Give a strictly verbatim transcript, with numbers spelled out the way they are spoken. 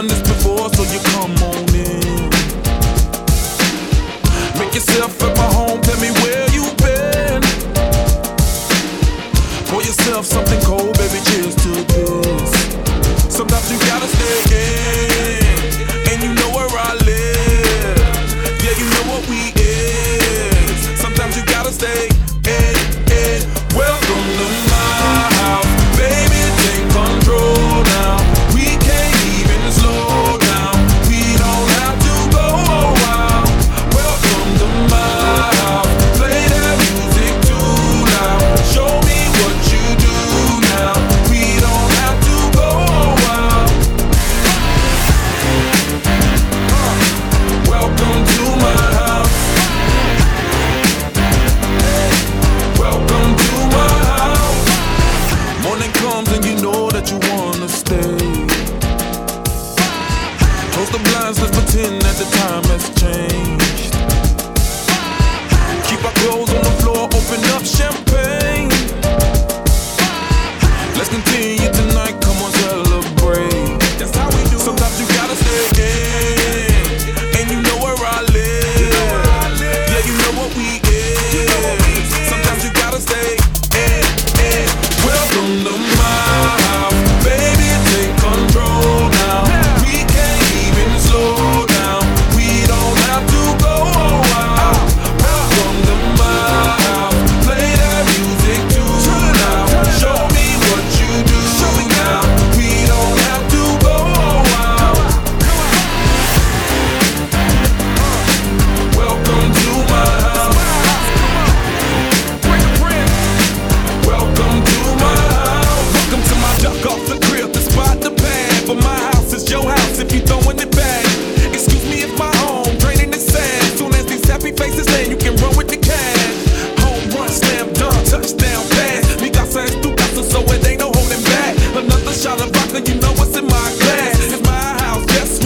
done this before, so you come on in. Make yourself at my home, tell me where you've been. Pour yourself something cold, baby, cheers to this. Sometimes you gotta stay in, and you know where I live. Yeah, you know what we is. Sometimes you gotta stay in, in. Welcome to my house, baby, take control now. We can't even slow down. We don't have to go a while. Welcome to my house, play that music too loud. Show me what you do now. We don't have to go a while. Welcome to my house. Welcome to my house. Morning comes and you know that you wanna stay. Close the blinds, let's pretend that the time has changed. Keep our clothes on the floor, open up champagne. Let's continue tonight, come on, celebrate. That's how we do. Sometimes you gotta stay in, and you know where I live. Yeah, you know what we is. Sometimes you gotta stay in, in. Welcome to my house, baby, take control now. We can't even slow down. We don't have to go a while. Welcome to my house, play that music too loud. Show me what you do now. We don't have to go a while. Welcome to my house. Welcome to my house. Welcome to my duck off the crib, the spot, the pad. But my house is your house if you throwing it back. Excuse me if my home draining the sand. Soon as these happy faces land, you can run with the cash. Home run, slam dunk, touchdown pass. Mi casa es tu casa, so it ain't no holding back. Another shot of vodka, you know what's in my glass. It's my house, guess